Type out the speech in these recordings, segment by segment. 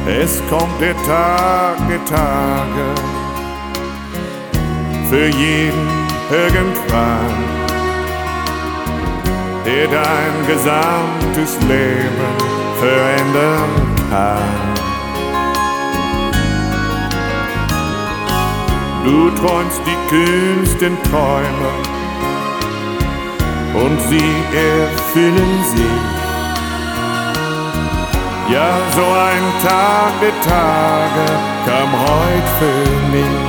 Es kommt der Tag der Tage, für jeden irgendwann, der dein gesamtes Leben verändern kann. Du träumst die kühnsten Träume und sie erfüllen sich. Ja, so ein Tag der Tage kam heut für mich.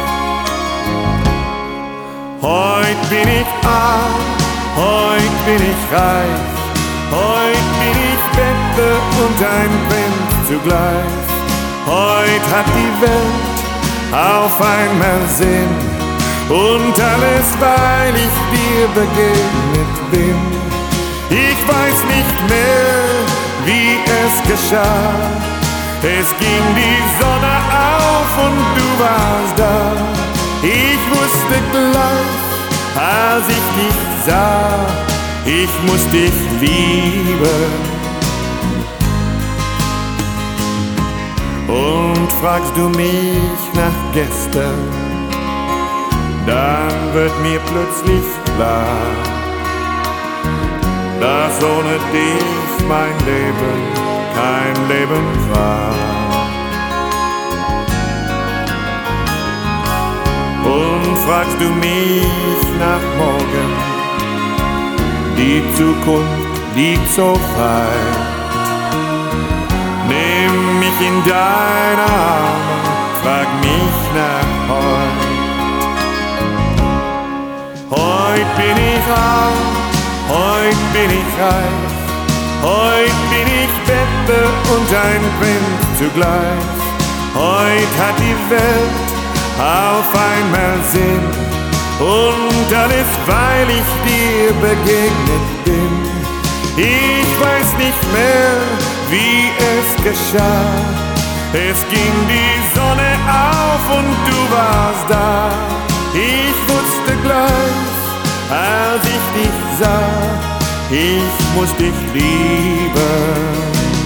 Heut bin ich arm, heut bin ich reich, heut bin ich Bettler und ein Prinz zugleich. Heut hat die Welt auf einmal Sinn und alles, weil ich dir begegnet bin. Ich weiß nicht mehr, wie es geschah. Es ging die Sonne auf und du warst da. Ich wusste gleich, als ich dich sah, ich muss dich lieben. Und fragst du mich nach gestern, dann wird mir plötzlich klar, dass ohne dich mein Leben kein Leben war. Und fragst du mich nach morgen, die Zukunft liegt so weit. Nimm mich in deine Arme, frag mich nach heut. Heut bin ich arm, heut bin ich reich, heut bin ich Bettler und ein Prinz zugleich. Heut hat die Welt auf einmal Sinn und alles, weil ich dir begegnet bin. Ich weiß nicht mehr, wie es geschah. Es ging die Sonne auf und du warst da. Ich wusste gleich, als ich dich sah, ich muss dich lieben.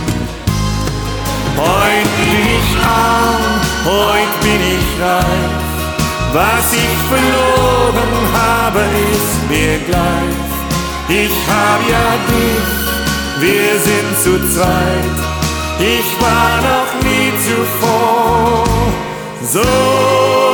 Heut bin ich arm, heut bin ich reich. Was ich verloren habe, ist mir gleich. Ich hab ja dich, wir sind zu zweit. Ich war noch nie zuvor so